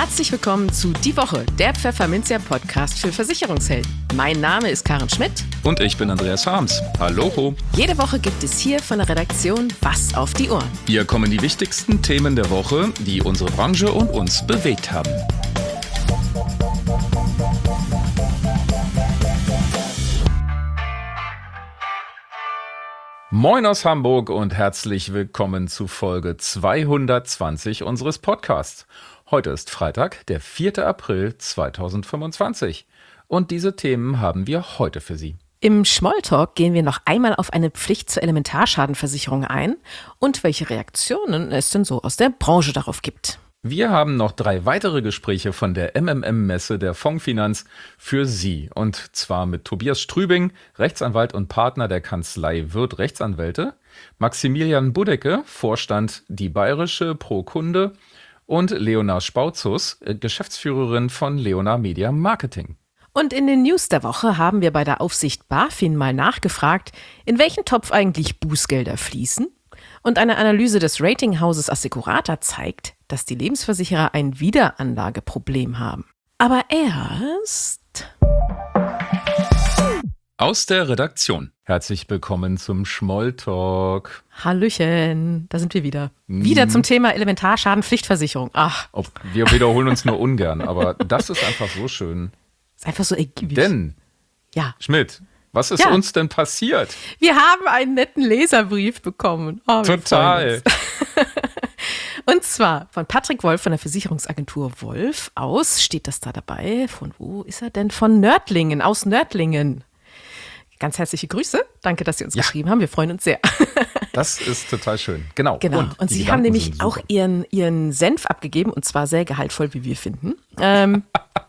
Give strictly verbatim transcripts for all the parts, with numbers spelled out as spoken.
Herzlich willkommen zu Die Woche, der Pfefferminzia-Podcast für Versicherungshelden. Mein Name ist Karen Schmidt. Und ich bin Andreas Harms. Hallo. Jede Woche gibt es hier von der Redaktion was auf die Ohren. Hier kommen die wichtigsten Themen der Woche, die unsere Branche und uns bewegt haben. Moin aus Hamburg und herzlich willkommen zu Folge zweihundertzwanzig unseres Podcasts. Heute ist Freitag, der vierter April zweitausendfünfundzwanzig. Und diese Themen haben wir heute für Sie. Im Smalltalk gehen wir noch einmal auf eine Pflicht zur Elementarschadenversicherung ein und welche Reaktionen es denn so aus der Branche darauf gibt. Wir haben noch drei weitere Gespräche von der M M M-Messe der Fondsfinanz für Sie. Und zwar mit Tobias Strübing, Rechtsanwalt und Partner der Kanzlei Wirth Rechtsanwälte, Maximilian Budecke, Vorstand Die Bayerische Pro Kunde und Leona Spautzus, Geschäftsführerin von Leona Media Marketing. Und in den News der Woche haben wir bei der Aufsicht BaFin mal nachgefragt, in welchen Topf eigentlich Bußgelder fließen. Und eine Analyse des Ratinghauses Assecurata zeigt, dass die Lebensversicherer ein Wiederanlageproblem haben. Aber erst aus der Redaktion. Herzlich willkommen zum Smalltalk. Hallöchen, da sind wir wieder. Mm. Wieder zum Thema Elementarschadenpflichtversicherung. Ach. Ob, wir wiederholen uns nur ungern, aber das ist einfach so schön. Ist einfach so ergiebig. Denn, ja. Schmidt, was ist ja. uns denn passiert? Wir haben einen netten Leserbrief bekommen. Oh, Total. Und zwar von Patrick Wolf von der Versicherungsagentur Wolf aus, steht das da dabei. Von wo ist er denn? Von Nördlingen, aus Nördlingen. Ganz herzliche Grüße. Danke, dass Sie uns ja. geschrieben haben. Wir freuen uns sehr. Das ist total schön. Genau. Genau. Und, und Sie Gedanken haben nämlich auch ihren, ihren Senf abgegeben und zwar sehr gehaltvoll, wie wir finden. Ähm,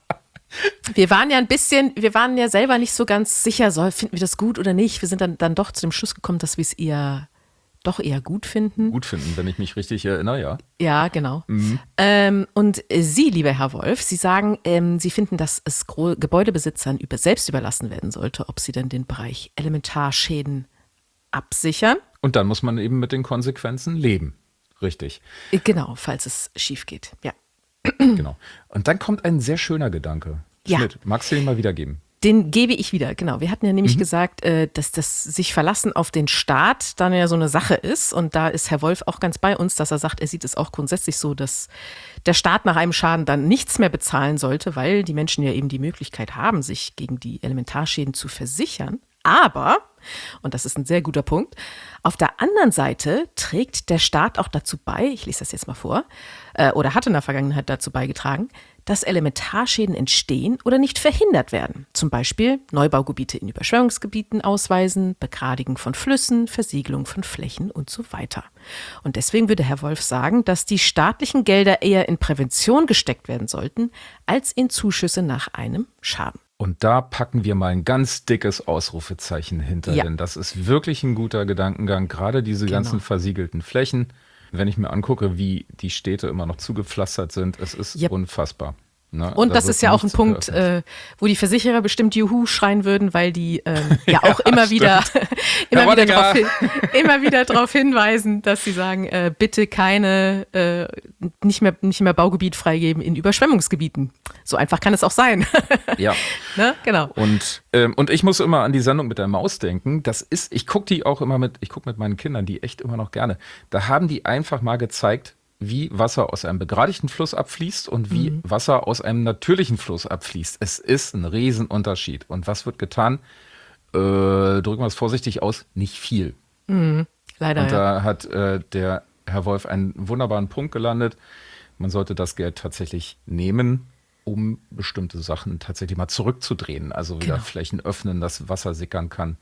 wir waren ja ein bisschen, wir waren ja selber nicht so ganz sicher, soll, finden wir das gut oder nicht. Wir sind dann, dann doch zu dem Schluss gekommen, dass wir es eher doch eher gut finden. Gut finden, wenn ich mich richtig erinnere, ja. Ja, genau. Mhm. Ähm, und Sie, lieber Herr Wolf, Sie sagen, ähm, Sie finden, dass es Gro- Gebäudebesitzern über, selbst überlassen werden sollte, ob sie denn den Bereich Elementarschäden absichern. Und dann muss man eben mit den Konsequenzen leben. Richtig. Genau, falls es schief geht, ja. Genau. Und dann kommt ein sehr schöner Gedanke. Schmidt, ja. Magst du den mal wiedergeben? Den gebe ich wieder, genau. Wir hatten ja nämlich mhm. gesagt, äh, dass das sich verlassen auf den Staat dann ja so eine Sache ist. Und da ist Herr Wolf auch ganz bei uns, dass er sagt, er sieht es auch grundsätzlich so, dass der Staat nach einem Schaden dann nichts mehr bezahlen sollte, weil die Menschen ja eben die Möglichkeit haben, sich gegen die Elementarschäden zu versichern. Aber, und das ist ein sehr guter Punkt, auf der anderen Seite trägt der Staat auch dazu bei, ich lese das jetzt mal vor, äh, oder hat in der Vergangenheit dazu beigetragen, dass Elementarschäden entstehen oder nicht verhindert werden. Zum Beispiel Neubaugebiete in Überschwemmungsgebieten ausweisen, Begradigen von Flüssen, Versiegelung von Flächen und so weiter. Und deswegen würde Herr Wolf sagen, dass die staatlichen Gelder eher in Prävention gesteckt werden sollten, als in Zuschüsse nach einem Schaden. Und da packen wir mal ein ganz dickes Ausrufezeichen hinter, ja. denn das ist wirklich ein guter Gedankengang, gerade diese genau. ganzen versiegelten Flächen. Wenn ich mir angucke, wie die Städte immer noch zugepflastert sind, es ist yep. unfassbar. Ne? Und da das ist ja auch ein Punkt, äh, wo die Versicherer bestimmt Juhu schreien würden, weil die ähm, ja, ja auch immer wieder, immer, wieder drauf hin, immer wieder darauf hinweisen, dass sie sagen, äh, bitte keine, äh, nicht mehr, nicht mehr Baugebiet freigeben in Überschwemmungsgebieten. So einfach kann es auch sein. Ja. Ne? Genau. Und, ähm, und ich muss immer an die Sendung mit der Maus denken. Das ist, ich gucke die auch immer mit, ich gucke mit meinen Kindern die echt immer noch gerne. Da haben die einfach mal gezeigt, wie Wasser aus einem begradigten Fluss abfließt und wie mhm. Wasser aus einem natürlichen Fluss abfließt. Es ist ein Riesenunterschied. Und was wird getan? Äh, drücken wir es vorsichtig aus, nicht viel. Mhm. Leider, Und da ja. hat äh, der Herr Wolf einen wunderbaren Punkt gelandet. Man sollte das Geld tatsächlich nehmen, um bestimmte Sachen tatsächlich mal zurückzudrehen. Also wieder genau. Flächen öffnen, dass Wasser sickern kann,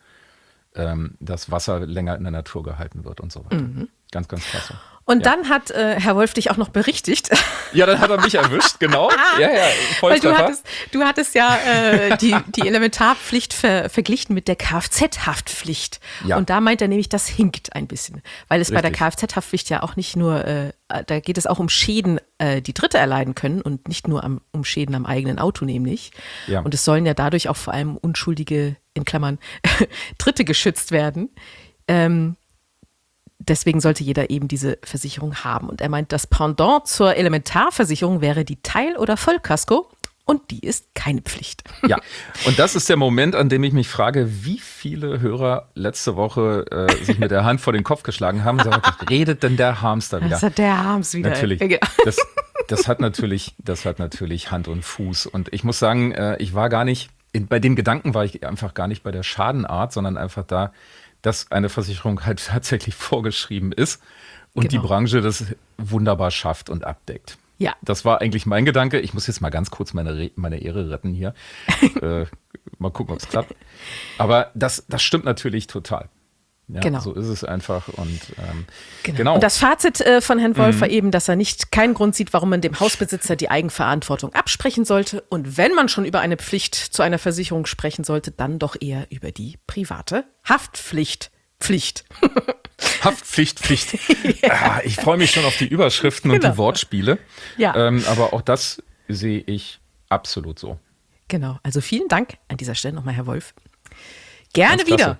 ähm, dass Wasser länger in der Natur gehalten wird und so weiter. Mhm. Ganz, ganz klasse. Und ja. dann hat äh, Herr Wolf dich auch noch berichtigt. Ja, dann hat er mich erwischt, genau. Ja, ja, Weil du hattest, du hattest ja äh, die, die Elementarpflicht ver, verglichen mit der Kfz-Haftpflicht. Ja. Und da meint er nämlich, das hinkt ein bisschen. Weil es Richtig. bei der Kfz-Haftpflicht ja auch nicht nur, äh, da geht es auch um Schäden, äh, die Dritte erleiden können und nicht nur am, um Schäden am eigenen Auto nämlich. Ja. Und es sollen ja dadurch auch vor allem unschuldige, in Klammern, Dritte geschützt werden. Ähm, deswegen sollte jeder eben diese Versicherung haben. Und er meint, das Pendant zur Elementarversicherung wäre die Teil- oder Vollkasko. Und die ist keine Pflicht. Ja, und das ist der Moment, an dem ich mich frage, wie viele Hörer letzte Woche äh, sich mit der Hand vor den Kopf geschlagen haben. Sagen, was redet denn der Hamster wieder? Das hat der Harms wieder. Natürlich. Das, das, hat natürlich das hat natürlich Hand und Fuß. Und ich muss sagen, äh, ich war gar nicht, in, bei dem Gedanken war ich einfach gar nicht bei der Schadenart, sondern einfach da, dass eine Versicherung halt tatsächlich vorgeschrieben ist und genau. die Branche das wunderbar schafft und abdeckt. Ja. Das war eigentlich mein Gedanke. Ich muss jetzt mal ganz kurz meine, Re- meine Ehre retten hier. äh, mal gucken, ob es klappt. Aber das, das stimmt natürlich total. Ja, genau. So ist es einfach. Und, ähm, genau. genau. und das Fazit äh, von Herrn Wolf Mhm. war eben, dass er nicht keinen Grund sieht, warum man dem Hausbesitzer die Eigenverantwortung absprechen sollte. Und wenn man schon über eine Pflicht zu einer Versicherung sprechen sollte, dann doch eher über die private Haftpflicht. Pflicht. Haftpflicht, Pflicht. Ah, ich freue mich schon auf die Überschriften Genau. und die Wortspiele. Ja. Ähm, aber auch das sehe ich absolut so. Genau, also vielen Dank an dieser Stelle nochmal, Herr Wolf. Gerne Ganz klasse.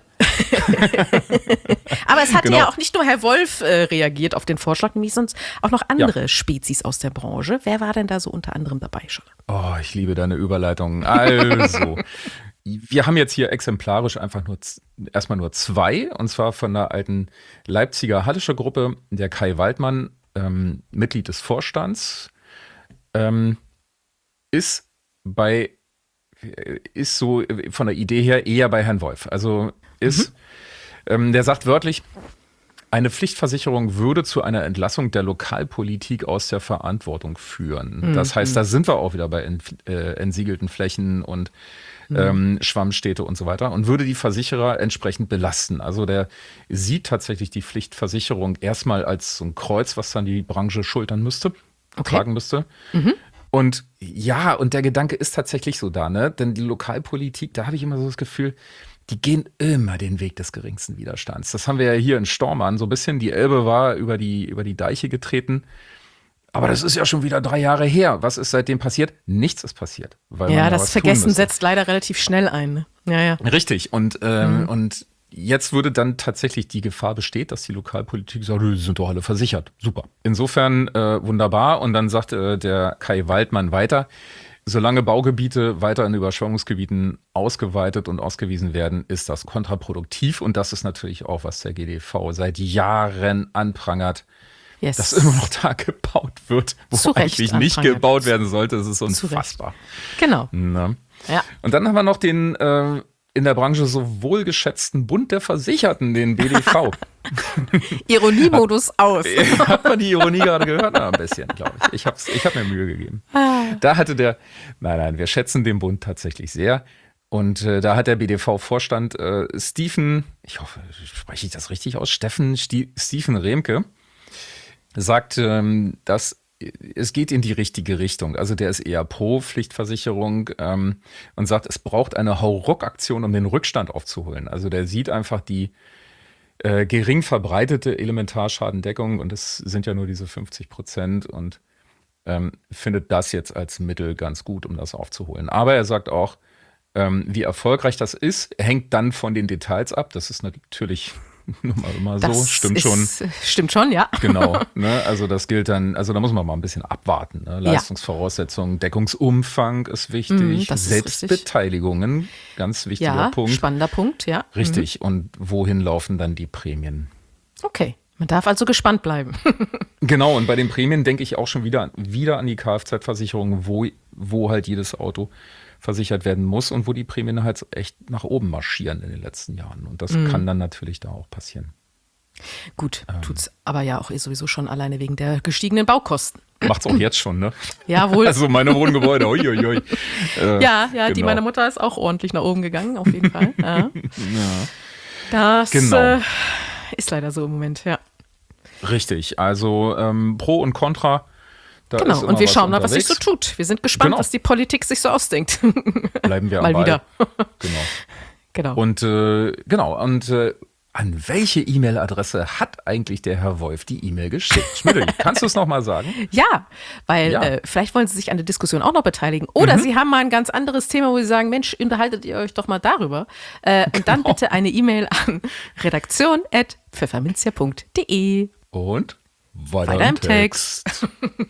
wieder. Aber es hat Genau. ja auch nicht nur Herr Wolf äh, reagiert auf den Vorschlag, nämlich sonst auch noch andere Spezies aus der Branche. Wer war denn da so unter anderem dabei schon? Oh, ich liebe deine Überleitung. Also, wir haben jetzt hier exemplarisch einfach nur z- erstmal nur zwei, und zwar von der alten Leipziger Hallische Gruppe, der Kai Waldmann, ähm, Mitglied des Vorstands, ähm, ist bei ist so von der Idee her eher bei Herrn Wolf. Also ist, mhm. ähm, der sagt wörtlich, eine Pflichtversicherung würde zu einer Entlassung der Lokalpolitik aus der Verantwortung führen. Mhm. Das heißt, da sind wir auch wieder bei ent, äh, entsiegelten Flächen und mhm. ähm, Schwammstädte und so weiter und würde die Versicherer entsprechend belasten. Also der sieht tatsächlich die Pflichtversicherung erstmal als so ein Kreuz, was dann die Branche schultern müsste, okay. tragen müsste. Mhm. Und ja, und der Gedanke ist tatsächlich so da, ne? Denn die Lokalpolitik, da habe ich immer so das Gefühl, die gehen immer den Weg des geringsten Widerstands. Das haben wir ja hier in Stormarn so ein bisschen. Die Elbe war über die, über die Deiche getreten. Aber das ist ja schon wieder drei Jahre her. Was ist seitdem passiert? Nichts ist passiert. Weil ja, man ja das was Vergessen tun müsste. setzt leider relativ schnell ein. Ne? Ja, ja. Richtig. Und, ähm, Mhm. und jetzt würde dann tatsächlich die Gefahr besteht, dass die Lokalpolitik sagt, die sind doch alle versichert. Super. Insofern äh, wunderbar. Und dann sagt äh, der Kai Waldmann weiter, solange Baugebiete weiter in Überschwemmungsgebieten ausgeweitet und ausgewiesen werden, ist das kontraproduktiv. Und das ist natürlich auch, was der G D V seit Jahren anprangert, Yes. dass immer noch da gebaut wird, wo Zu Recht eigentlich nicht anprangert. gebaut werden sollte. Das ist Zu Recht. unfassbar. Genau. Na. Ja. Und dann haben wir noch den äh, in der Branche so wohlgeschätzten Bund der Versicherten, den B D V. Ironiemodus aus. Hat man die Ironie gerade gehört? Na, ein bisschen, glaube ich. Ich habe ich hab mir Mühe gegeben. Da hatte der, nein, nein, wir schätzen den Bund tatsächlich sehr. Und äh, da hat der B D V-Vorstand äh, Stephen, ich hoffe, spreche ich das richtig aus, Steffen Stie- Stephen Remke, sagt, ähm, dass es geht in die richtige Richtung. Also der ist eher pro Pflichtversicherung ähm, und sagt, es braucht eine Hauruck-Aktion, um den Rückstand aufzuholen. Also der sieht einfach die äh, gering verbreitete Elementarschadendeckung, und das sind ja nur diese fünfzig Prozent, und ähm, findet das jetzt als Mittel ganz gut, um das aufzuholen. Aber er sagt auch, ähm, wie erfolgreich das ist, hängt dann von den Details ab. Das ist natürlich nur mal immer so, Das stimmt ist, schon. Stimmt schon, ja. Genau, ne? Also das gilt dann, also da muss man mal ein bisschen abwarten. Ne? Leistungsvoraussetzungen, Deckungsumfang ist wichtig, Mm, das ist Selbstbeteiligungen, ganz wichtiger Ja, Punkt. spannender Punkt, ja. Richtig, und wohin laufen dann die Prämien? Okay, man darf also gespannt bleiben. Genau, und bei den Prämien denke ich auch schon wieder, wieder an die Kfz-Versicherung, wo, wo halt jedes Auto versichert werden muss und wo die Prämien halt echt nach oben marschieren in den letzten Jahren. Und das Mhm. kann dann natürlich da auch passieren. Gut, Ähm. tut's aber ja auch eh sowieso schon alleine wegen der gestiegenen Baukosten. Macht's auch jetzt schon, ne? Jawohl. Also meine Wohngebäude, uiuiui. Äh, ja, ja, die genau. meiner Mutter ist auch ordentlich nach oben gegangen, auf jeden Fall. Ja. Ja. Das Genau. äh, ist leider so im Moment, ja. Richtig, also ähm, Pro und Contra. Da ist Genau, immer und wir was schauen mal, was sich unterwegs. so tut. Wir sind gespannt, Genau. was die Politik sich so ausdenkt. Bleiben wir am Mal Ball. wieder. Genau. Genau. Und äh, genau, und äh, An welche E-Mail-Adresse hat eigentlich der Herr Wolf die E-Mail geschickt? Schmidl, kannst du es nochmal sagen? Ja, weil Ja. äh, vielleicht wollen Sie sich an der Diskussion auch noch beteiligen. Oder Mhm. Sie haben mal ein ganz anderes Thema, wo Sie sagen, Mensch, unterhaltet ihr euch doch mal darüber. Äh, und dann bitte eine E-Mail an redaktion at pfefferminzia punkt de. Und weiter, Weiter im im Text. Text.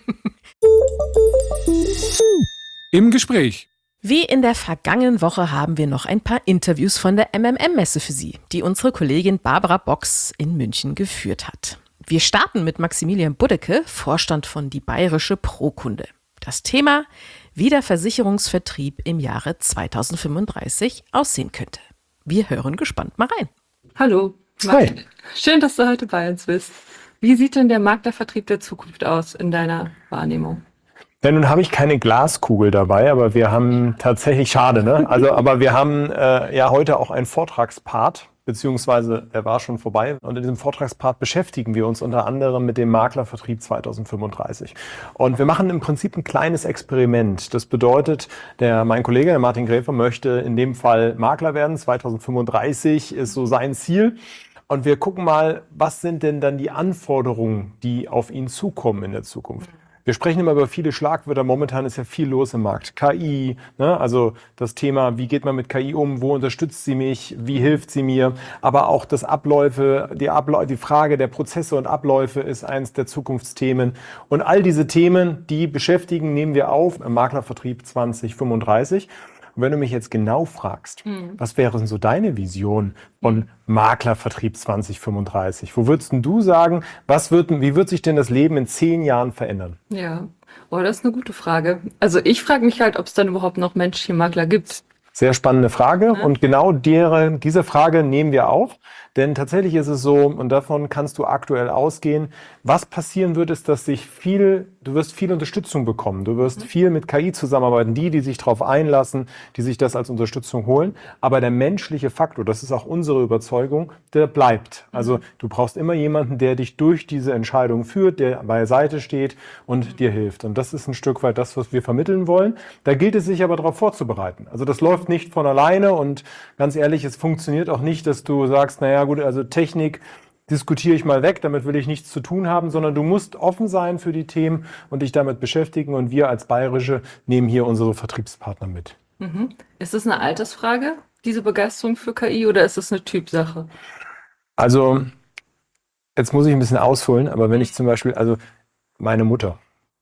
Im Gespräch. Wie in der vergangenen Woche haben wir noch ein paar Interviews von der M M M-Messe für Sie, die unsere Kollegin Barbara Box in München geführt hat. Wir starten mit Maximilian Buddecke, Vorstand von Die Bayerische Pro-Kunde. Das Thema, wie der Versicherungsvertrieb im Jahre zweitausendfünfunddreißig aussehen könnte. Wir hören gespannt mal rein. Hallo. Hi. Schön, dass du heute bei uns bist. Wie sieht denn der Maklervertrieb der Zukunft aus in deiner Wahrnehmung? Ja, nun habe ich keine Glaskugel dabei, aber wir haben tatsächlich, schade, ne? Also, aber wir haben äh, ja heute auch einen Vortragspart, beziehungsweise der war schon vorbei. Und in diesem Vortragspart beschäftigen wir uns unter anderem mit dem Maklervertrieb zweitausendfünfunddreißig. Und wir machen im Prinzip ein kleines Experiment. Das bedeutet, der, mein Kollege, der Martin Gräfer, möchte in dem Fall Makler werden. zweitausendfünfunddreißig ist so sein Ziel. Und wir gucken mal, was sind denn dann die Anforderungen, die auf ihn zukommen in der Zukunft. Wir sprechen immer über viele Schlagwörter. Momentan ist ja viel los im Markt. K I, ne? Also das Thema, wie geht man mit K I um? Wo unterstützt sie mich? Wie hilft sie mir? Aber auch das Abläufe, die, Abläufe, die Frage der Prozesse und Abläufe ist eins der Zukunftsthemen. Und all diese Themen, die beschäftigen, nehmen wir auf im Maklervertrieb zweitausendfünfunddreißig. Und wenn du mich jetzt genau fragst, mhm. was wäre denn so deine Vision von Maklervertrieb zweitausendfünfunddreißig? Wo würdest denn du sagen, was wird, wie wird sich denn das Leben in zehn Jahren verändern? Ja, oh, das ist eine gute Frage. Also ich frage mich halt, ob es dann überhaupt noch menschliche Makler gibt. Sehr spannende Frage. Ja. Und genau deren, diese Frage nehmen wir auf. Denn tatsächlich ist es so, und davon kannst du aktuell ausgehen, was passieren wird, ist, dass sich viel, du wirst viel Unterstützung bekommen. Du wirst mhm. viel mit K I zusammenarbeiten, die, die sich darauf einlassen, die sich das als Unterstützung holen. Aber der menschliche Faktor, das ist auch unsere Überzeugung, der bleibt. Mhm. Also du brauchst immer jemanden, der dich durch diese Entscheidung führt, der beiseite steht und mhm. dir hilft. Und das ist ein Stück weit das, was wir vermitteln wollen. Da gilt es sich aber darauf vorzubereiten. Also das läuft nicht von alleine und ganz ehrlich, es funktioniert auch nicht, dass du sagst, naja gut, also Technik diskutiere ich mal weg, damit will ich nichts zu tun haben, sondern du musst offen sein für die Themen und dich damit beschäftigen und wir als Bayerische nehmen hier unsere Vertriebspartner mit. Mhm. Ist das eine Altersfrage, diese Begeisterung für K I, oder ist das eine Typsache? Also, jetzt muss ich ein bisschen ausholen, aber wenn ich zum Beispiel, also meine Mutter,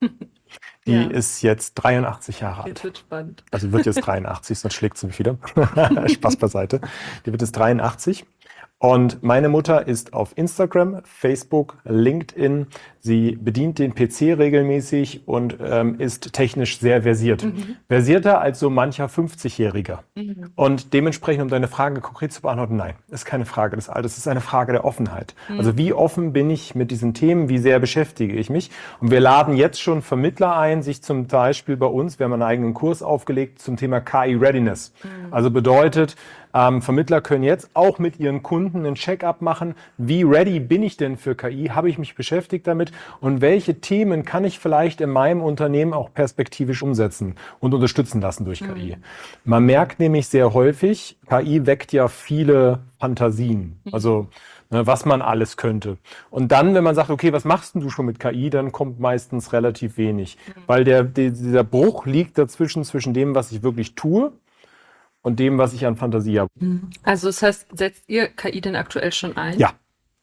die ja. ist jetzt dreiundachtzig Jahre alt. Jetzt wird spannend. Also wird jetzt dreiundachtzig, sonst schlägt sie mich wieder. Spaß beiseite. Die wird jetzt dreiundachtzig. Und meine Mutter ist auf Instagram, Facebook, LinkedIn. Sie bedient den P C regelmäßig und ähm, ist technisch sehr versiert. Mhm. Versierter als so mancher fünfzigjähriger. Mhm. Und dementsprechend, um deine Frage konkret zu beantworten, nein, ist keine Frage des Alters, ist eine Frage der Offenheit. Mhm. Also wie offen bin ich mit diesen Themen, wie sehr beschäftige ich mich? Und wir laden jetzt schon Vermittler ein, sich zum Beispiel bei uns, wir haben einen eigenen Kurs aufgelegt zum Thema K I-Readiness. Mhm. Also bedeutet, Ähm, Vermittler können jetzt auch mit ihren Kunden einen Check-up machen. Wie ready bin ich denn für K I? Habe ich mich beschäftigt damit? Und welche Themen kann ich vielleicht in meinem Unternehmen auch perspektivisch umsetzen und unterstützen lassen durch K I? Mhm. Man merkt nämlich sehr häufig, K I weckt ja viele Fantasien. Also ne, was man alles könnte. Und dann, wenn man sagt, okay, was machst denn du schon mit K I, dann kommt meistens relativ wenig. Mhm. Weil der, der, dieser Bruch liegt dazwischen, zwischen dem, was ich wirklich tue, und dem, was ich an Fantasie habe. Also das heißt, setzt ihr K I denn aktuell schon ein? Ja.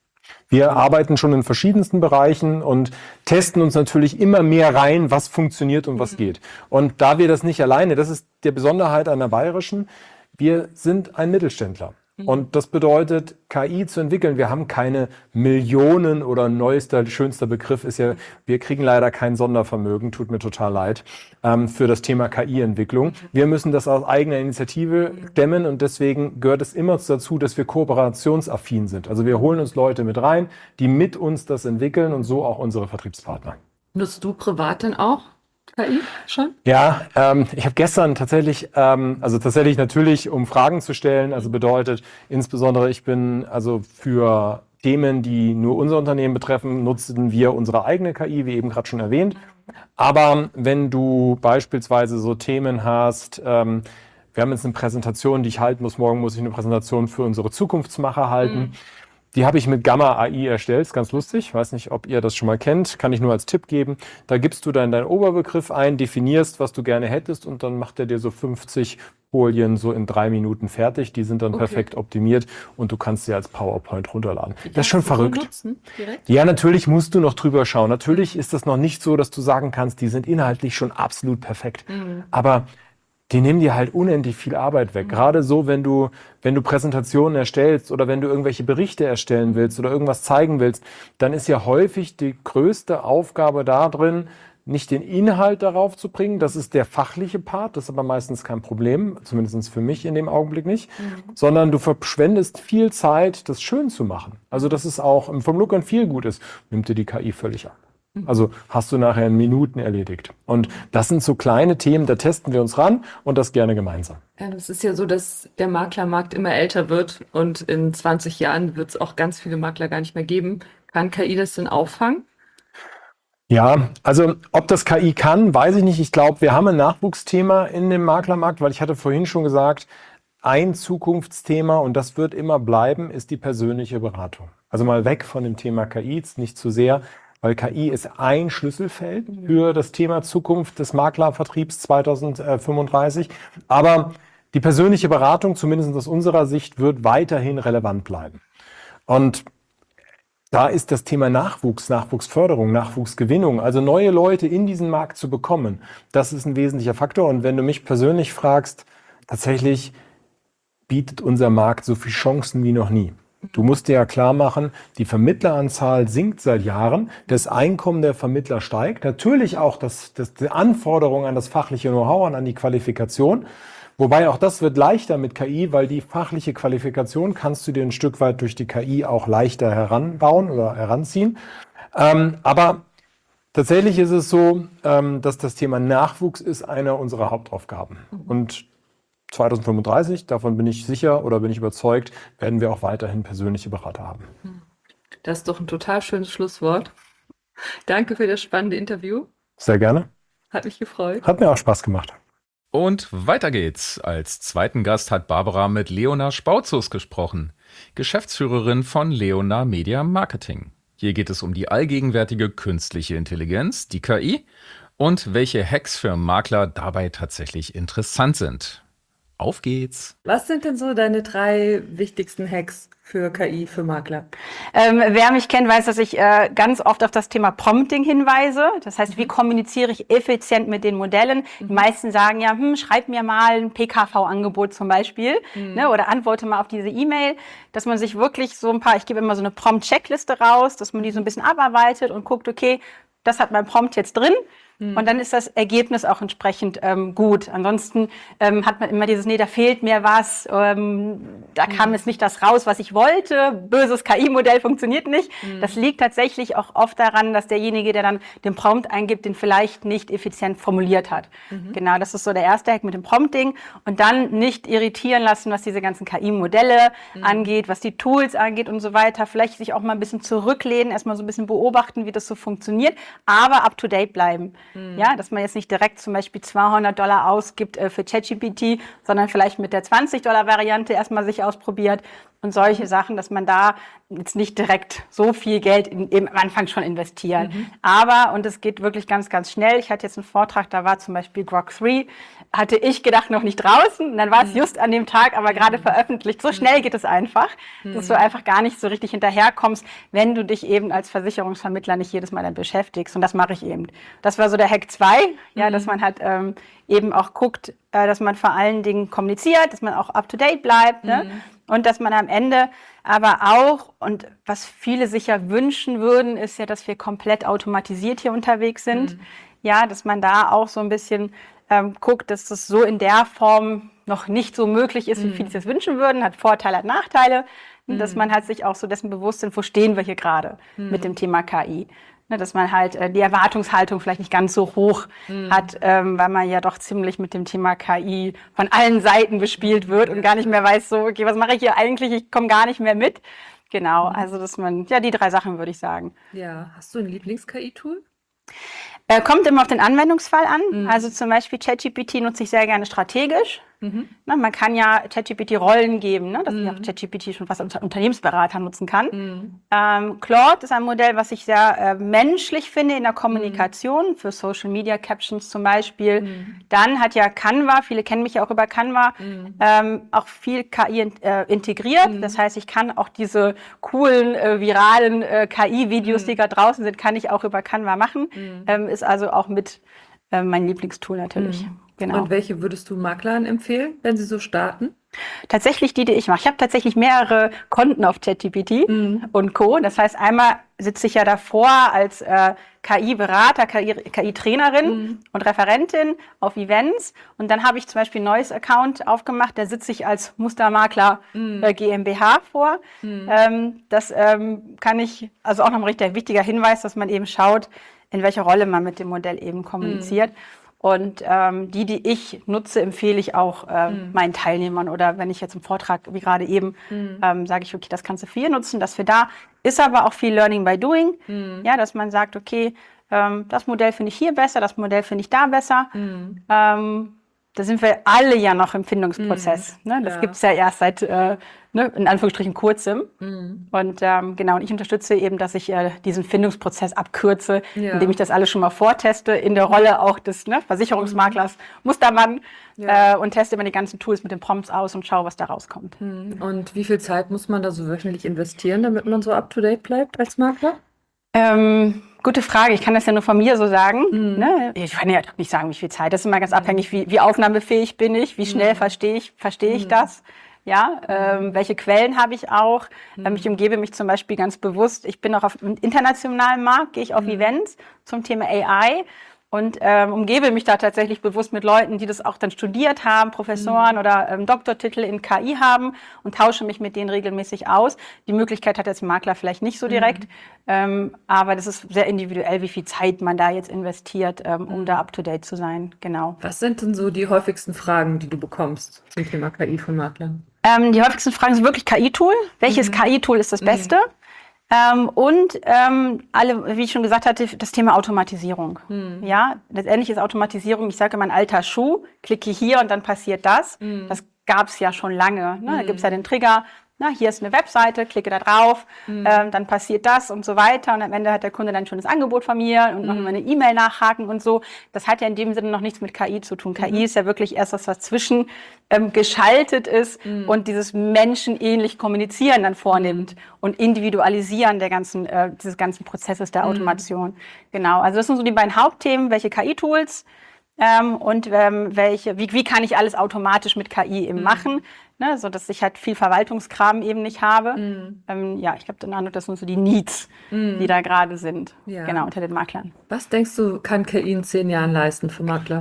Wir arbeiten schon in verschiedensten Bereichen und testen uns natürlich immer mehr rein, was funktioniert und was mhm. geht. Und da wir das nicht alleine, das ist die Besonderheit an der Bayerischen, wir sind ein Mittelständler. Und das bedeutet, K I zu entwickeln. Wir haben keine Millionen oder neuester, schönster Begriff ist ja, wir kriegen leider kein Sondervermögen, tut mir total leid, ähm, für das Thema K I-Entwicklung. Wir müssen das aus eigener Initiative stemmen und deswegen gehört es immer dazu, dass wir kooperationsaffin sind. Also wir holen uns Leute mit rein, die mit uns das entwickeln und so auch unsere Vertriebspartner. Nutzt du privat denn auch K I schon? Ja, ähm, ich habe gestern tatsächlich, ähm, also tatsächlich natürlich, um Fragen zu stellen, also bedeutet insbesondere, ich bin also für Themen, die nur unser Unternehmen betreffen, nutzen wir unsere eigene K I, wie eben gerade schon erwähnt. Aber wenn du beispielsweise so Themen hast, ähm, wir haben jetzt eine Präsentation, die ich halten muss, morgen muss ich eine Präsentation für unsere Zukunftsmacher halten. Mhm. Die habe ich mit Gamma A I erstellt, ist ganz lustig. Ich weiß nicht, ob ihr das schon mal kennt, kann ich nur als Tipp geben. Da gibst du dann deinen Oberbegriff ein, definierst, was du gerne hättest und dann macht er dir so fünfzig Folien so in drei Minuten fertig. Die sind dann Okay. perfekt optimiert und du kannst sie als PowerPoint runterladen. Wie Das ist schon kannst du so verrückt. nutzen, direkt? Ja, natürlich musst du noch drüber schauen. Natürlich ist das noch nicht so, dass du sagen kannst, die sind inhaltlich schon absolut perfekt. Mhm. Aber die nehmen dir halt unendlich viel Arbeit weg. Gerade so, wenn du, wenn du Präsentationen erstellst oder wenn du irgendwelche Berichte erstellen willst oder irgendwas zeigen willst, dann ist ja häufig die größte Aufgabe da drin, nicht den Inhalt darauf zu bringen. Das ist der fachliche Part, das ist aber meistens kein Problem, zumindest für mich in dem Augenblick nicht, sondern du verschwendest viel Zeit, das schön zu machen. Also das ist auch vom Look and Feel gut ist, nimmt dir die K I völlig ab. Also hast du nachher in Minuten erledigt. Und das sind so kleine Themen, da testen wir uns ran und das gerne gemeinsam. Ja, das ist ja so, dass der Maklermarkt immer älter wird und in zwanzig Jahren wird es auch ganz viele Makler gar nicht mehr geben. Kann K I das denn auffangen? Ja, also ob das K I kann, weiß ich nicht. Ich glaube, wir haben ein Nachwuchsthema in dem Maklermarkt, weil ich hatte vorhin schon gesagt, ein Zukunftsthema, und das wird immer bleiben, ist die persönliche Beratung. Also mal weg von dem Thema K I, jetzt nicht zu sehr, weil K I ist ein Schlüsselfeld für das Thema Zukunft des Maklervertriebs zweitausendfünfunddreißig. Aber die persönliche Beratung, zumindest aus unserer Sicht, wird weiterhin relevant bleiben. Und da ist das Thema Nachwuchs, Nachwuchsförderung, Nachwuchsgewinnung, also neue Leute in diesen Markt zu bekommen, das ist ein wesentlicher Faktor. Und wenn du mich persönlich fragst, tatsächlich bietet unser Markt so viele Chancen wie noch nie. Du musst dir ja klar machen, die Vermittleranzahl sinkt seit Jahren, das Einkommen der Vermittler steigt, natürlich auch das, das, die Anforderungen an das fachliche Know-how und an die Qualifikation. Wobei auch das wird leichter mit K I, weil die fachliche Qualifikation kannst du dir ein Stück weit durch die K I auch leichter heranbauen oder heranziehen. Ähm, aber tatsächlich ist es so, ähm, dass das Thema Nachwuchs ist eine unserer Hauptaufgaben. Und zweitausendfünfunddreißig, davon bin ich sicher oder bin ich überzeugt, werden wir auch weiterhin persönliche Berater haben. Das ist doch ein total schönes Schlusswort. Danke für das spannende Interview. Sehr gerne. Hat mich gefreut. Hat mir auch Spaß gemacht. Und weiter geht's. Als zweiten Gast hat Barbara mit Leona Spautzus gesprochen, Geschäftsführerin von Leona Media Marketing. Hier geht es um die allgegenwärtige künstliche Intelligenz, die K I, und welche Hacks für Makler dabei tatsächlich interessant sind. Auf geht's! Was sind denn so deine drei wichtigsten Hacks für K I, für Makler? Ähm, wer mich kennt, weiß, dass ich äh, ganz oft auf das Thema Prompting hinweise. Das heißt, wie kommuniziere ich effizient mit den Modellen? Die meisten sagen ja, hm, schreib mir mal ein P K V-Angebot zum Beispiel, Mhm. ne, oder antworte mal auf diese E-Mail, dass man sich wirklich so ein paar, ich gebe immer so eine Prompt-Checkliste raus, dass man die so ein bisschen abarbeitet und guckt, okay, das hat mein Prompt jetzt drin. Und dann ist das Ergebnis auch entsprechend ähm, gut. Ansonsten ähm, hat man immer dieses, nee, da fehlt mir was, ähm, da kam jetzt nicht das raus, was ich wollte, böses K I-Modell funktioniert nicht. Das liegt tatsächlich auch oft daran, dass derjenige, der dann den Prompt eingibt, den vielleicht nicht effizient formuliert hat. Genau, das ist so der erste Hack mit dem Prompting. Und dann nicht irritieren lassen, was diese ganzen K I-Modelle angeht, was die Tools angeht und so weiter. Vielleicht sich auch mal ein bisschen zurücklehnen, erstmal so ein bisschen beobachten, wie das so funktioniert, aber up-to-date bleiben. Ja, dass man jetzt nicht direkt zum Beispiel zweihundert Dollar ausgibt äh, für ChatGPT, sondern vielleicht mit der zwanzig Dollar Variante erstmal sich ausprobiert und solche Sachen, dass man da jetzt nicht direkt so viel Geld in, im Anfang schon investiert. Aber, und es geht wirklich ganz, ganz schnell. Ich hatte jetzt einen Vortrag, da war zum Beispiel Grok drei, hatte ich gedacht, noch nicht draußen. Und dann war es just an dem Tag, aber gerade veröffentlicht. So schnell geht es einfach, dass du einfach gar nicht so richtig hinterherkommst, wenn du dich eben als Versicherungsvermittler nicht jedes Mal dann beschäftigst. Und das mache ich eben. Das war so der Hack zwei, ja, dass man halt ähm, eben auch guckt, äh, dass man vor allen Dingen kommuniziert, dass man auch up-to-date bleibt, ne? Und dass man am Ende aber auch, und was viele sich ja wünschen würden, ist ja, dass wir komplett automatisiert hier unterwegs sind. Ja, dass man da auch so ein bisschen ähm, guckt, dass das so in der Form noch nicht so möglich ist, wie viele sich das wünschen würden. Hat Vorteile, hat Nachteile. Und dass man halt sich auch so dessen bewusst sind, wo stehen wir hier gerade mit dem Thema K I. Ne, dass man halt äh, die Erwartungshaltung vielleicht nicht ganz so hoch hat, ähm, weil man ja doch ziemlich mit dem Thema K I von allen Seiten bespielt wird und gar nicht mehr weiß, so, okay, was mache ich hier eigentlich? Ich komme gar nicht mehr mit. Genau, also dass man, ja, die drei Sachen würde ich sagen. Ja, hast du ein Lieblings-K I-Tool? Äh, kommt immer auf den Anwendungsfall an. Also zum Beispiel ChatGPT nutze ich sehr gerne strategisch. Mhm. Na, man kann ja ChatGPT Rollen geben, ne, dass Mhm. ich auch ChatGPT schon was unter Unternehmensberater nutzen kann. Mhm. Ähm, Claude ist ein Modell, was ich sehr äh, menschlich finde in der Kommunikation, für Social Media Captions zum Beispiel. Mhm. Dann hat ja Canva, viele kennen mich ja auch über Canva, Mhm. ähm, auch viel K I in, äh, integriert. Mhm. Das heißt, ich kann auch diese coolen, äh, viralen äh, K I-Videos, Mhm. die gerade draußen sind, kann ich auch über Canva machen. Mhm. Ähm, ist also auch mit äh, mein Lieblingstool natürlich. Mhm. Genau. Und welche würdest du Maklern empfehlen, wenn sie so starten? Tatsächlich die, die ich mache. Ich habe tatsächlich mehrere Konten auf ChatGPT Mhm. und Co. Das heißt, einmal sitze ich ja davor als äh, K I-Berater, K I-Trainerin Mhm. und Referentin auf Events. Und dann habe ich zum Beispiel ein neues Account aufgemacht, da sitze ich als Mustermakler Mhm. äh, GmbH vor. Mhm. Ähm, das ähm, kann ich, also auch noch ein richtig wichtiger Hinweis, dass man eben schaut, in welcher Rolle man mit dem Modell eben kommuniziert. Und ähm, die, die ich nutze, empfehle ich auch äh, Mhm. meinen Teilnehmern. Oder wenn ich jetzt im Vortrag, wie gerade eben, Mhm. ähm, sage ich, okay, das kannst du für hier nutzen, das für da. Ist aber auch viel Learning by Doing. Mhm. Ja, dass man sagt, okay, ähm, das Modell finde ich hier besser, das Modell finde ich da besser. Mhm. Ähm, da sind wir alle ja noch im Findungsprozess. Ne? Das Ja. gibt's ja erst seit, äh, ne, in Anführungsstrichen, kurzem. Mhm. Und ähm, genau, und ich unterstütze eben, dass ich äh, diesen Findungsprozess abkürze, Ja. indem ich das alles schon mal vorteste, in der Rolle auch des ne, Versicherungsmaklers, Mustermann, Ja. äh, und teste immer die ganzen Tools mit den Prompts aus und schaue, was da rauskommt. Mhm. Und wie viel Zeit muss man da so wöchentlich investieren, damit man so up-to-date bleibt als Makler? Ähm, gute Frage, ich kann das ja nur von mir so sagen. Mhm. Ne? Ich kann ja nicht sagen, wie viel Zeit. Das ist immer ganz abhängig, wie, wie aufnahmefähig bin ich, wie schnell verstehe ich, verstehe ich Mhm. das. Ja, ähm, welche Quellen habe ich auch? Ähm, ich umgebe mich zum Beispiel ganz bewusst, ich bin auch auf dem internationalen Markt, gehe ich auf Events zum Thema A I und ähm, umgebe mich da tatsächlich bewusst mit Leuten, die das auch dann studiert haben, Professoren oder ähm, Doktortitel in K I haben und tausche mich mit denen regelmäßig aus. Die Möglichkeit hat jetzt ein Makler vielleicht nicht so direkt, ähm, aber das ist sehr individuell, wie viel Zeit man da jetzt investiert, ähm, um da up-to-date zu sein. Genau. Was sind denn so die häufigsten Fragen, die du bekommst zum Thema K I von Maklern? Ähm, die häufigsten Fragen sind wirklich K I-Tool. Welches K I-Tool ist das Beste? Ähm, und ähm, alle, wie ich schon gesagt hatte, das Thema Automatisierung. Ja, letztendlich ist Automatisierung, ich sage immer, ein alter Schuh, klicke hier und dann passiert das. Das gab es ja schon lange. Ne? Da gibt es ja den Trigger, na, hier ist eine Webseite, klicke da drauf, ähm, dann passiert das und so weiter. Und am Ende hat der Kunde dann schon das Angebot von mir und noch mal eine E-Mail nachhaken und so. Das hat ja in dem Sinne noch nichts mit K I zu tun. K I ist ja wirklich erst was dazwischen ähm, geschaltet ist und dieses menschenähnlich Kommunizieren dann vornimmt und Individualisieren der ganzen, äh, dieses ganzen Prozesses der Automation. Genau, also das sind so die beiden Hauptthemen. Welche K I-Tools? Ähm, und ähm, welche, wie, wie kann ich alles automatisch mit K I eben machen, ne, so dass ich halt viel Verwaltungskram eben nicht habe. Ähm, ja, ich glaube, den Eindruck, das sind so die Needs, die da gerade sind, Ja. genau, unter den Maklern. Was denkst du, kann K I in zehn Jahren leisten für Makler?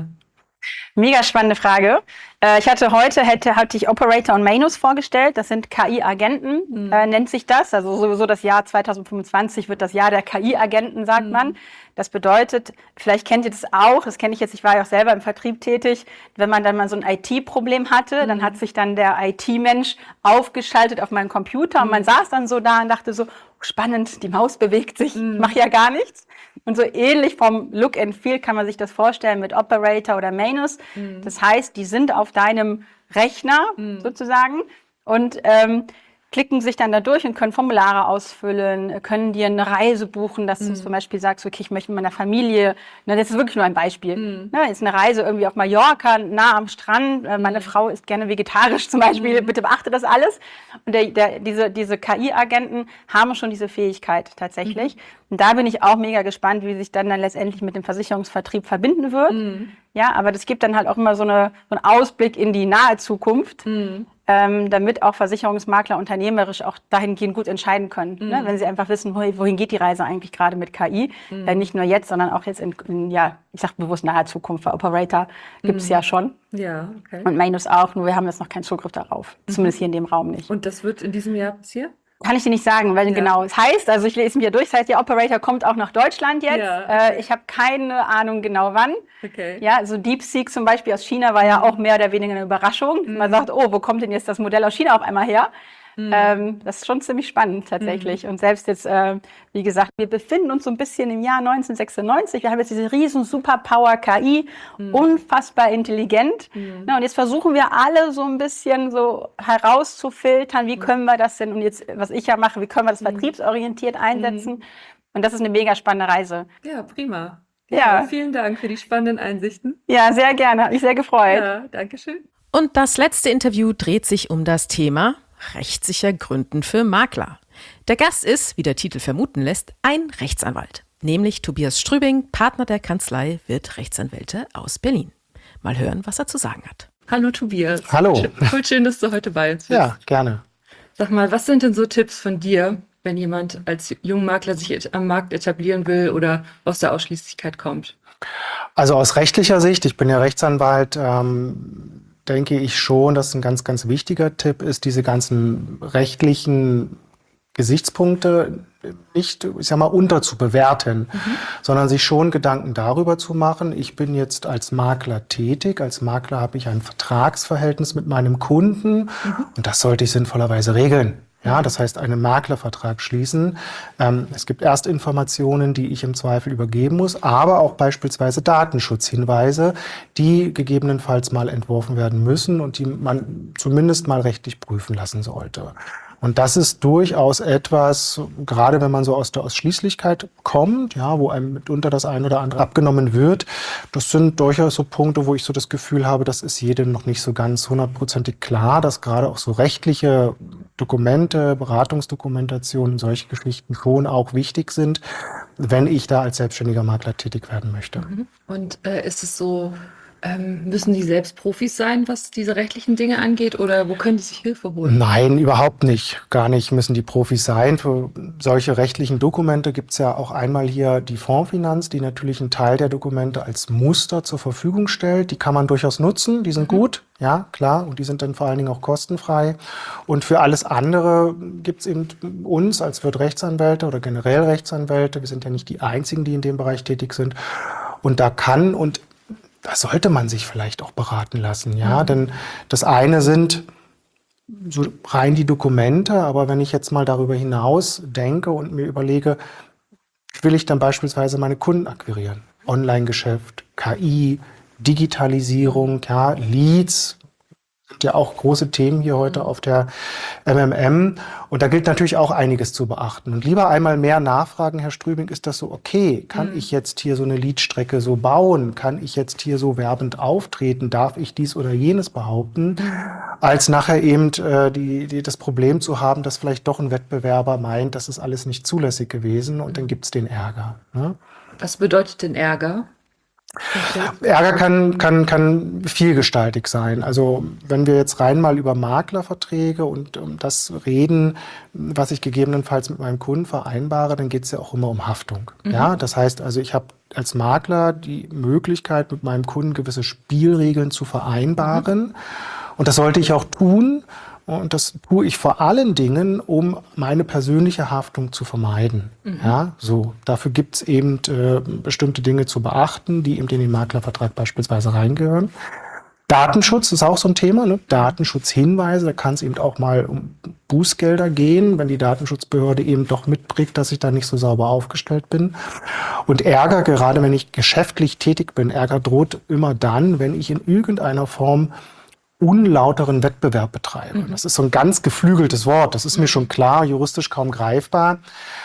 Mega spannende Frage. Äh, ich hatte heute, hätte, hatte ich Operator und Manus vorgestellt. Das sind K I-Agenten, äh, nennt sich das. Also sowieso das Jahr zweitausendfünfundzwanzig wird das Jahr der K I-Agenten, sagt man. Das bedeutet, vielleicht kennt ihr das auch, das kenne ich jetzt, ich war ja auch selber im Vertrieb tätig, wenn man dann mal so ein I T-Problem hatte, dann hat sich dann der I T-Mensch aufgeschaltet auf meinen Computer und man saß dann so da und dachte so, spannend, die Maus bewegt sich, ich mache ja gar nichts. Und so ähnlich vom Look and Feel kann man sich das vorstellen mit Operator oder Manus. Das heißt, die sind auf deinem Rechner sozusagen und ähm, klicken sich dann da durch und können Formulare ausfüllen, können dir eine Reise buchen, dass du zum Beispiel sagst, okay, ich möchte mit meiner Familie, ne, das ist wirklich nur ein Beispiel, ne, jetzt eine Reise irgendwie auf Mallorca, nah am Strand, äh, meine Frau isst gerne vegetarisch zum Beispiel, bitte beachte das alles. Und der, der, diese, diese K I-Agenten haben schon diese Fähigkeit tatsächlich. Und da bin ich auch mega gespannt, wie sich dann, dann letztendlich mit dem Versicherungsvertrieb verbinden wird. Ja, aber das gibt dann halt auch immer so, eine, so einen Ausblick in die nahe Zukunft. Ähm, damit auch Versicherungsmakler unternehmerisch auch dahingehend gut entscheiden können, ne? Wenn sie einfach wissen, wohin, wohin geht die Reise eigentlich gerade mit K I. Ja, nicht nur jetzt, sondern auch jetzt in, in ja, ich sag bewusst naher Zukunft. Weil Operator gibt es ja schon Ja, okay. und Manus auch, nur wir haben jetzt noch keinen Zugriff darauf. Zumindest hier in dem Raum nicht. Und das wird in diesem Jahr passieren? Kann ich dir nicht sagen, weil Ja. genau es heißt, also ich lese mir durch, es heißt, der Operator kommt auch nach Deutschland jetzt. Ja, okay. äh, ich habe keine Ahnung genau wann. Okay. Ja, so DeepSeek zum Beispiel aus China war ja auch mehr oder weniger eine Überraschung. Man sagt, oh, wo kommt denn jetzt das Modell aus China auf einmal her? Mhm. Ähm, das ist schon ziemlich spannend tatsächlich. Mhm. Und selbst jetzt, äh, wie gesagt, wir befinden uns so ein bisschen im Jahr neunzehnhundertsechsundneunzig. Wir haben jetzt diese riesen Superpower K I, mhm. unfassbar intelligent. Mhm. Na, und jetzt versuchen wir alle so ein bisschen so herauszufiltern, wie können wir das denn, und jetzt, was ich ja mache, wie können wir das vertriebsorientiert einsetzen. Mhm. Und das ist eine mega spannende Reise. Ja, prima. Ja. Ja, vielen Dank für die spannenden Einsichten. Ja, sehr gerne. Hat mich sehr gefreut. Ja, danke schön. Und das letzte Interview dreht sich um das Thema rechtssicher Gründen für Makler. Der Gast ist, wie der Titel vermuten lässt, ein Rechtsanwalt, nämlich Tobias Strübing, Partner der Kanzlei Wirth Rechtsanwälte aus Berlin. Mal hören, was er zu sagen hat. Hallo Tobias. Hallo. Voll schön, dass du heute bei uns bist. Ja, gerne. Sag mal, was sind denn so Tipps von dir, wenn jemand als Jungmakler sich am Markt etablieren will oder aus der Ausschließlichkeit kommt? Also aus rechtlicher Sicht, ich bin ja Rechtsanwalt, ähm, denke ich schon, dass ein ganz, ganz wichtiger Tipp ist, diese ganzen rechtlichen Gesichtspunkte nicht, ich sag mal, unterzubewerten, mhm. sondern sich schon Gedanken darüber zu machen, ich bin jetzt als Makler tätig, als Makler habe ich ein Vertragsverhältnis mit meinem Kunden mhm. und das sollte ich sinnvollerweise regeln. Ja, das heißt, einen Maklervertrag schließen. Ähm, es gibt Erstinformationen, die ich im Zweifel übergeben muss, aber auch beispielsweise Datenschutzhinweise, die gegebenenfalls mal entworfen werden müssen und die man zumindest mal rechtlich prüfen lassen sollte. Und das ist durchaus etwas, gerade wenn man so aus der Ausschließlichkeit kommt, ja, wo einem mitunter das ein oder andere abgenommen wird, das sind durchaus so Punkte, wo ich so das Gefühl habe, das ist jedem noch nicht so ganz hundertprozentig klar, dass gerade auch so rechtliche Dokumente, Beratungsdokumentationen, solche Geschichten schon auch wichtig sind, wenn ich da als selbstständiger Makler tätig werden möchte. Und äh, ist es so, ähm, müssen die selbst Profis sein, was diese rechtlichen Dinge angeht, oder wo können die sich Hilfe holen? Nein, überhaupt nicht. Gar nicht müssen die Profis sein. Für solche rechtlichen Dokumente gibt es ja auch einmal hier die Fondsfinanz, die natürlich einen Teil der Dokumente als Muster zur Verfügung stellt. Die kann man durchaus nutzen, die sind mhm. gut. Ja, klar, und die sind dann vor allen Dingen auch kostenfrei. Und für alles andere gibt es eben uns als Wirth Rechtsanwälte oder generell Rechtsanwälte. Wir sind ja nicht die Einzigen, die in dem Bereich tätig sind. Und da kann und da sollte man sich vielleicht auch beraten lassen. Ja, mhm. denn das eine sind so rein die Dokumente, aber wenn ich jetzt mal darüber hinaus denke und mir überlege, will ich dann beispielsweise meine Kunden akquirieren? Online-Geschäft, K I, Digitalisierung, ja, Leads, sind ja auch große Themen hier heute auf der M M M. Und da gilt natürlich auch einiges zu beachten. Und lieber einmal mehr nachfragen, Herr Strübing, ist das so okay? Kann mhm. ich jetzt hier so eine Leadstrecke so bauen? Kann ich jetzt hier so werbend auftreten? Darf ich dies oder jenes behaupten? Mhm. Als nachher eben äh, die, die, das Problem zu haben, dass vielleicht doch ein Wettbewerber meint, das ist alles nicht zulässig gewesen und dann gibt's den Ärger. Ne? Was bedeutet denn Ärger? Okay. Ärger kann, kann, kann vielgestaltig sein. Also wenn wir jetzt rein mal über Maklerverträge und um das reden, was ich gegebenenfalls mit meinem Kunden vereinbare, dann geht es ja auch immer um Haftung. Mhm. Ja, das heißt also, ich habe als Makler die Möglichkeit, mit meinem Kunden gewisse Spielregeln zu vereinbaren. Mhm. Und das sollte ich auch tun. Und das tue ich vor allen Dingen, um meine persönliche Haftung zu vermeiden. Mhm. Ja, so. Dafür gibt es eben äh, bestimmte Dinge zu beachten, die eben in den Maklervertrag beispielsweise reingehören. Datenschutz ist auch so ein Thema, ne? Datenschutzhinweise, da kann es eben auch mal um Bußgelder gehen, wenn die Datenschutzbehörde eben doch mitbringt, dass ich da nicht so sauber aufgestellt bin. Und Ärger, gerade wenn ich geschäftlich tätig bin, Ärger droht immer dann, wenn ich in irgendeiner Form unlauteren Wettbewerb betreibe. Mhm. Das ist so ein ganz geflügeltes Wort, das ist mir schon klar, juristisch kaum greifbar.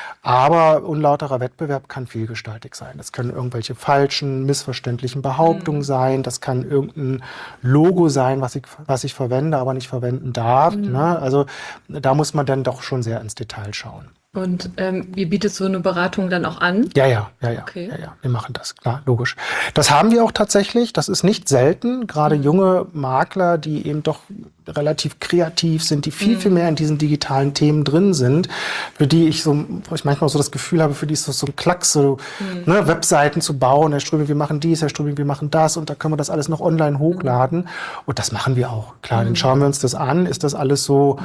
Aber unlauterer Wettbewerb kann vielgestaltig sein. Das können irgendwelche falschen, missverständlichen Behauptungen mhm. sein. Das kann irgendein Logo sein, was ich, was ich verwende, aber nicht verwenden darf. Mhm. Ne? Also da muss man dann doch schon sehr ins Detail schauen. Und ähm, wie bietet so eine Beratung dann auch an? Ja, ja, ja, ja, okay. ja, ja. Wir machen das, klar, logisch. Das haben wir auch tatsächlich. Das ist nicht selten. Gerade mhm. junge Makler, die eben doch relativ kreativ sind, die viel, mhm. viel mehr in diesen digitalen Themen drin sind, für die ich so, wo ich manchmal so das Gefühl habe, für die ist das so ein Klacks, so mhm. ne, Webseiten zu bauen. Herr Strübing, wir machen dies, Herr Strübing, wir machen das und da können wir das alles noch online hochladen. Mhm. Und das machen wir auch. Klar, mhm. dann schauen wir uns das an. Ist das alles so mhm.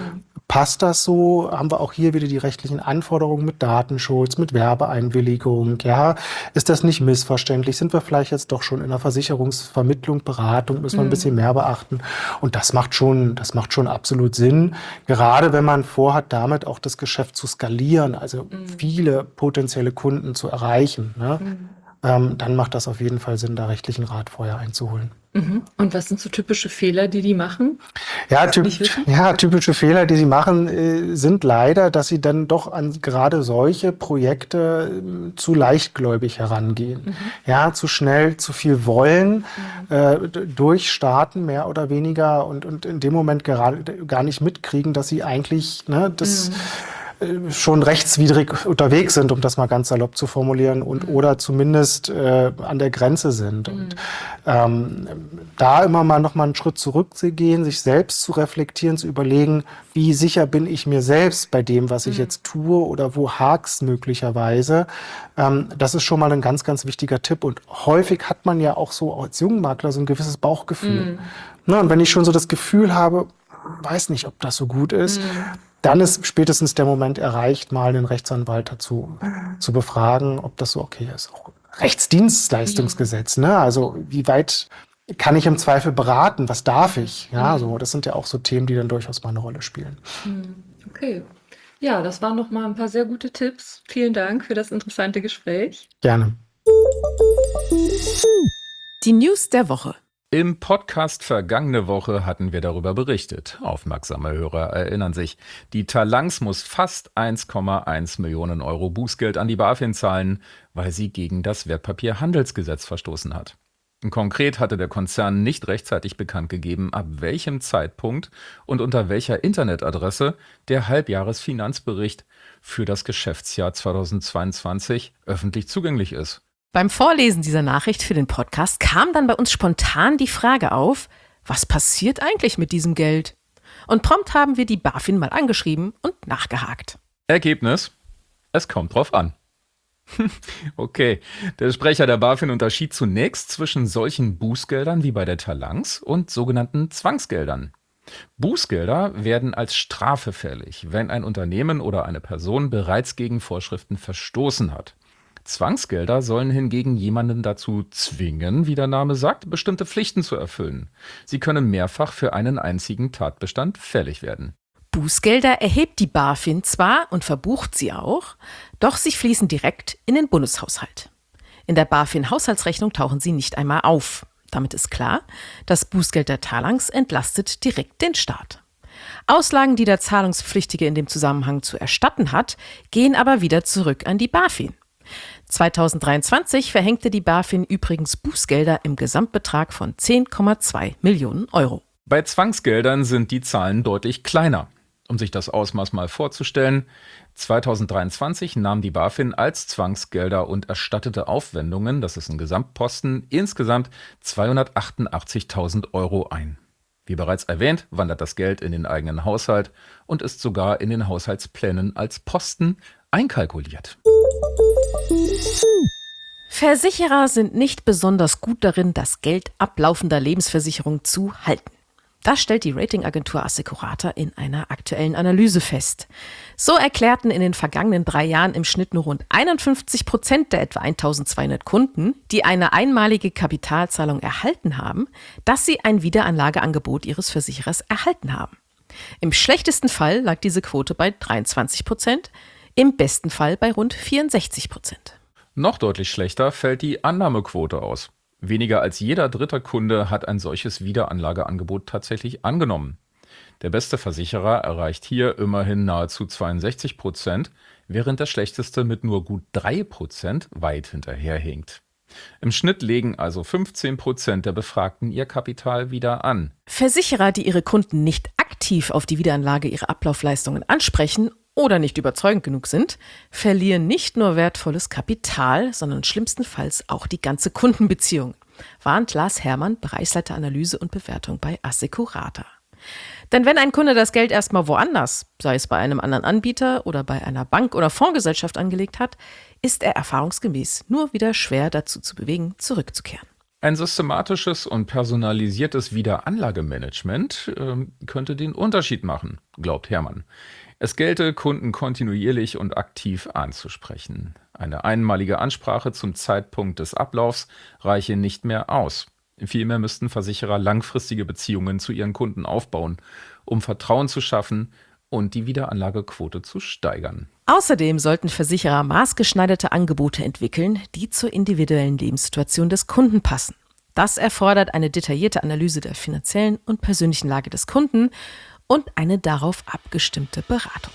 Passt das so? Haben wir auch hier wieder die rechtlichen Anforderungen mit Datenschutz, mit Werbeeinwilligung? Ja, ist das nicht missverständlich? Sind wir vielleicht jetzt doch schon in der Versicherungsvermittlung, Beratung? Müssen wir ein bisschen mehr beachten? Und das macht schon, das macht schon absolut Sinn. Gerade wenn man vorhat, damit auch das Geschäft zu skalieren, also viele potenzielle Kunden zu erreichen, ne? ähm, dann macht das auf jeden Fall Sinn, da rechtlichen Rat vorher einzuholen. Mhm. Und was sind so typische Fehler, die die machen? Ja, typ, nicht wissen? ja, typische Fehler, die sie machen, äh, sind leider, dass sie dann doch an gerade solche Projekte äh, zu leichtgläubig herangehen. Ja, zu schnell, zu viel wollen, äh, d- durchstarten mehr oder weniger und, und in dem Moment gerade gar nicht mitkriegen, dass sie eigentlich ne, das äh, schon rechtswidrig unterwegs sind, um das mal ganz salopp zu formulieren, und oder zumindest äh, an der Grenze sind. Und ähm, da immer mal noch mal einen Schritt zurückzugehen, sich selbst zu reflektieren, zu überlegen, wie sicher bin ich mir selbst bei dem, was ich jetzt tue, oder wo hakt's möglicherweise. Ähm, das ist schon mal ein ganz, ganz wichtiger Tipp. Und häufig hat man ja auch so als Jungmakler so ein gewisses Bauchgefühl. Ne, und wenn ich schon so das Gefühl habe, weiß nicht, ob das so gut ist, dann ist spätestens der Moment erreicht, mal einen Rechtsanwalt dazu zu befragen, ob das so okay ist. Auch Rechtsdienstleistungsgesetz, ne? Also wie weit kann ich im Zweifel beraten? Was darf ich? Ja, so, das sind ja auch so Themen, die dann durchaus mal eine Rolle spielen. Okay. Ja, das waren noch mal ein paar sehr gute Tipps. Vielen Dank für das interessante Gespräch. Gerne. Die News der Woche. Im Podcast vergangene Woche hatten wir darüber berichtet. Aufmerksame Hörer erinnern sich. Die Talanx muss fast eins Komma eins Millionen Euro Bußgeld an die BaFin zahlen, weil sie gegen das Wertpapierhandelsgesetz verstoßen hat. Konkret hatte der Konzern nicht rechtzeitig bekannt gegeben, ab welchem Zeitpunkt und unter welcher Internetadresse der Halbjahresfinanzbericht für das Geschäftsjahr zweitausendzweiundzwanzig öffentlich zugänglich ist. Beim Vorlesen dieser Nachricht für den Podcast kam dann bei uns spontan die Frage auf, was passiert eigentlich mit diesem Geld? Und prompt haben wir die BaFin mal angeschrieben und nachgehakt. Ergebnis: Es kommt drauf an. Okay, der Sprecher der BaFin unterschied zunächst zwischen solchen Bußgeldern wie bei der Talanx und sogenannten Zwangsgeldern. Bußgelder werden als Strafe fällig, wenn ein Unternehmen oder eine Person bereits gegen Vorschriften verstoßen hat. Zwangsgelder sollen hingegen jemanden dazu zwingen, wie der Name sagt, bestimmte Pflichten zu erfüllen. Sie können mehrfach für einen einzigen Tatbestand fällig werden. Bußgelder erhebt die BaFin zwar und verbucht sie auch, doch sie fließen direkt in den Bundeshaushalt. In der BaFin-Haushaltsrechnung tauchen sie nicht einmal auf. Damit ist klar, das Bußgeld der Talanx entlastet direkt den Staat. Auslagen, die der Zahlungspflichtige in dem Zusammenhang zu erstatten hat, gehen aber wieder zurück an die BaFin. zweitausenddreiundzwanzig verhängte die BaFin übrigens Bußgelder im Gesamtbetrag von zehn Komma zwei Millionen Euro. Bei Zwangsgeldern sind die Zahlen deutlich kleiner. Um sich das Ausmaß mal vorzustellen: zweitausenddreiundzwanzig nahm die BaFin als Zwangsgelder und erstattete Aufwendungen, das ist ein Gesamtposten, insgesamt zweihundertachtundachtzigtausend Euro ein. Wie bereits erwähnt, wandert das Geld in den eigenen Haushalt und ist sogar in den Haushaltsplänen als Posten einkalkuliert. Versicherer sind nicht besonders gut darin, das Geld ablaufender Lebensversicherungen zu halten. Das stellt die Ratingagentur Assecurata in einer aktuellen Analyse fest. So erklärten in den vergangenen drei Jahren im Schnitt nur rund einundfünfzig Prozent der etwa eintausendzweihundert Kunden, die eine einmalige Kapitalzahlung erhalten haben, dass sie ein Wiederanlageangebot ihres Versicherers erhalten haben. Im schlechtesten Fall lag diese Quote bei dreiundzwanzig Prozent, im besten Fall bei rund vierundsechzig Prozent. Noch deutlich schlechter fällt die Annahmequote aus. Weniger als jeder dritte Kunde hat ein solches Wiederanlageangebot tatsächlich angenommen. Der beste Versicherer erreicht hier immerhin nahezu zweiundsechzig Prozent, während der schlechteste mit nur gut drei Prozent weit hinterherhinkt. Im Schnitt legen also fünfzehn Prozent der Befragten ihr Kapital wieder an. Versicherer, die ihre Kunden nicht aktiv auf die Wiederanlage ihrer Ablaufleistungen ansprechen oder nicht überzeugend genug sind, verlieren nicht nur wertvolles Kapital, sondern schlimmstenfalls auch die ganze Kundenbeziehung, warnt Lars Herrmann, Bereichsleiter Analyse und Bewertung bei Assecurata. Denn wenn ein Kunde das Geld erstmal woanders, sei es bei einem anderen Anbieter oder bei einer Bank oder Fondsgesellschaft angelegt hat, ist er erfahrungsgemäß nur wieder schwer dazu zu bewegen, zurückzukehren. Ein systematisches und personalisiertes Wiederanlagemanagement äh, könnte den Unterschied machen, glaubt Hermann. Es gelte, Kunden kontinuierlich und aktiv anzusprechen. Eine einmalige Ansprache zum Zeitpunkt des Ablaufs reiche nicht mehr aus. Vielmehr müssten Versicherer langfristige Beziehungen zu ihren Kunden aufbauen, um Vertrauen zu schaffen und die Wiederanlagequote zu steigern. Außerdem sollten Versicherer maßgeschneiderte Angebote entwickeln, die zur individuellen Lebenssituation des Kunden passen. Das erfordert eine detaillierte Analyse der finanziellen und persönlichen Lage des Kunden und eine darauf abgestimmte Beratung.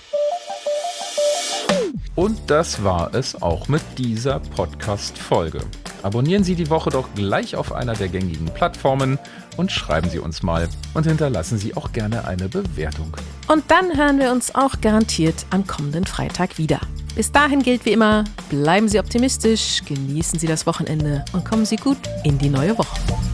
Und das war es auch mit dieser Podcast-Folge. Abonnieren Sie die Woche doch gleich auf einer der gängigen Plattformen und schreiben Sie uns mal und hinterlassen Sie auch gerne eine Bewertung. Und dann hören wir uns auch garantiert am kommenden Freitag wieder. Bis dahin gilt wie immer, bleiben Sie optimistisch, genießen Sie das Wochenende und kommen Sie gut in die neue Woche.